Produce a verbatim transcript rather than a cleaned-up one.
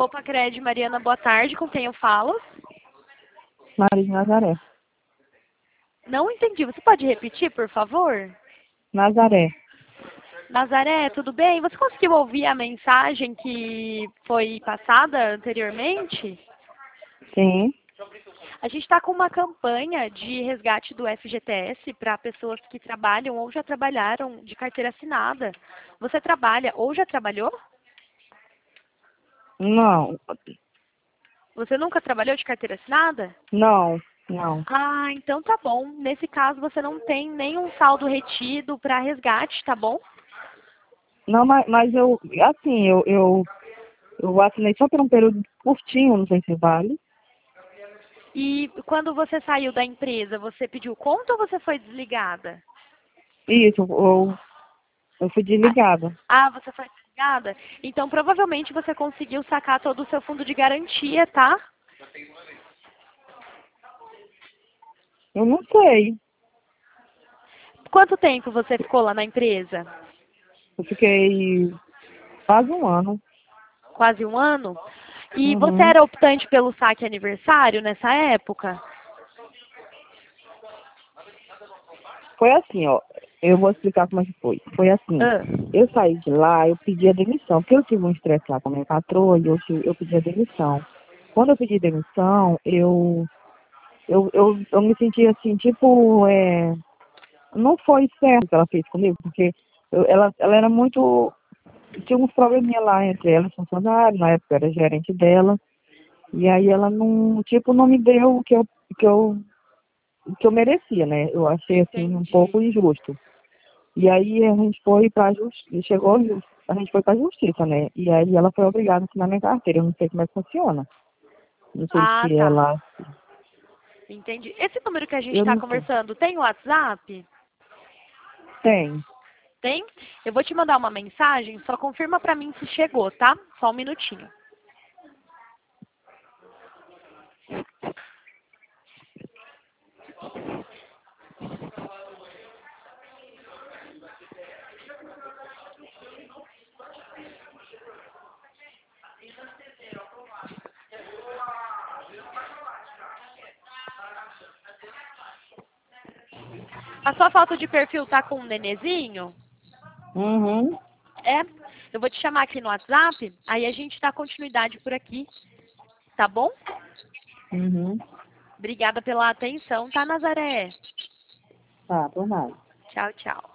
Poupa Cred, Mariana, boa tarde. Com quem eu falo? Maria de Nazaré. Não entendi. Você pode repetir, por favor? Nazaré. Nazaré, tudo bem? Você conseguiu ouvir a mensagem que foi passada anteriormente? Sim. A gente está com uma campanha de resgate do F G T S para pessoas que trabalham ou já trabalharam de carteira assinada. Você trabalha ou já trabalhou? Não, Você nunca trabalhou de carteira assinada? não, não. Ah, então tá bom. Nesse caso, você não tem nenhum saldo retido para resgate, tá bom? Não, mas, mas eu, assim, eu, eu, eu assinei só por um período curtinho, não sei se vale. E quando você saiu da empresa, você pediu conta ou você foi desligada? Isso, eu, eu fui Ah, desligada. ah, você foi desligada? Então, provavelmente você conseguiu sacar todo o seu fundo de garantia, tá? Eu não sei. Quanto tempo você ficou lá na empresa? Eu fiquei quase um ano. Quase um ano? E você Uhum. era optante pelo saque aniversário nessa época? Foi assim, ó. Eu vou explicar como é que foi. Foi assim. Ah, Eu saí de lá, eu pedi a demissão, porque eu tive um estresse lá com a minha patroa e eu, tive- eu pedi a demissão. Quando eu pedi demissão, eu, eu, eu, eu me senti assim, tipo, é, não foi certo o que ela fez comigo, porque eu- ela, ela era muito. Tinha uns probleminha lá entre ela e os funcionários, na época eu era gerente dela, e aí ela não, tipo, não me deu o que eu, que eu, o que eu merecia, né? Eu achei assim um pouco entendi. injusto. E aí a gente foi para justiça, chegou, a gente foi para justiça, né? E aí ela foi obrigada a assinar minha carteira. Eu não sei como é que funciona. Não sei Ah, se tá. ela. Entendi. Esse número que a gente Eu está não sei. conversando tem WhatsApp? Tem. Tem? Eu vou te mandar uma mensagem, só confirma pra mim se chegou, tá? Só um minutinho. A sua foto de perfil tá com um nenezinho? Uhum. É? Eu vou te chamar aqui no WhatsApp, aí a gente dá continuidade por aqui, tá bom? Uhum. Obrigada pela atenção, tá, Nazaré? Tá, por nada. Tchau, tchau.